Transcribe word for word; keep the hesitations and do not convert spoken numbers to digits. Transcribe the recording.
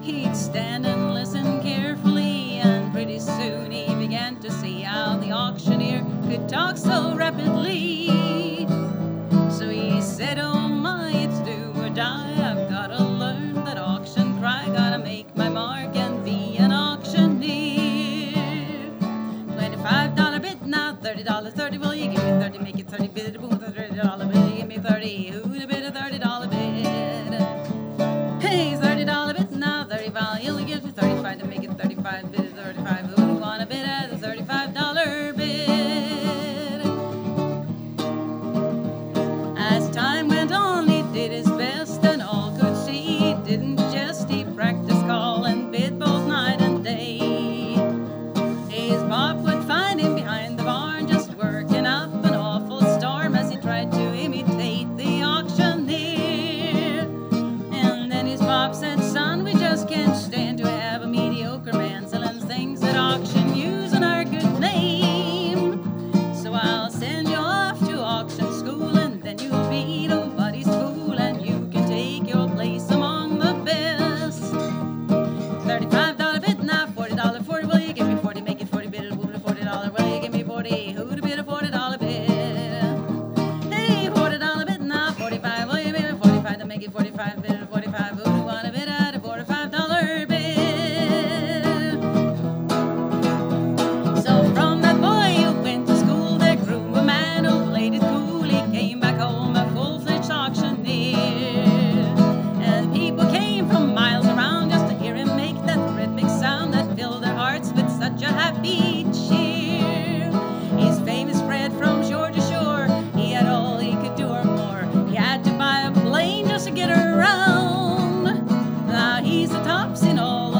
He'd stand and listen carefully, and pretty soon he began to see how the auctioneer could talk so rapidly. So he said, oh my, it's do or die. I've gotta learn that auction cry, gotta make my mark and be an auctioneer. Twenty-five dollar bid now, thirty dollar thirty. Will you give me thirty? Make it thirty bid, boom, thirty dollar bid. Give me thirty. Who'd a bid a thirty dollar bid? Hey, thirty dollar bid now, thirty val. You'll give me thirty-five to make it thirty-five bid, thirty-five. Who'd want a bid at the thirty-five dollar bid? As time went on, he did his best, and all could see he didn't jest. He practiced call and bid both night and day. His pop would find him behind the barn, just working up an awful storm as he tried to imitate the auctioneer. And then his pop said, son, we just can't stand to have a mediocre man selling things at auction using our good name. So I'll send you off to auction school, and then you'll be nobody's fool, and you can take your place among the best. thirty-five dollar bid now, forty dollar forty. Will you give me forty? Make it forty bid, move to forty dollar. Will you give me forty? Who'd bid a forty dollar bid? Hey, forty dollar bid now, forty-five. Will you give me forty-five to make it forty-five bid, forty-five? Who'd want a bid at a forty-five dollar bid? So from that boy who went to school, there grew a man who played it cool. He came back home a full-fledged auctioneer, and people came from miles around just to hear him make that rhythmic sound that filled their hearts with such a happy cheer. His fame is spread from shore to shore. He had all he could do or more. He had to buy a plane just to get around. Now he's the tops in all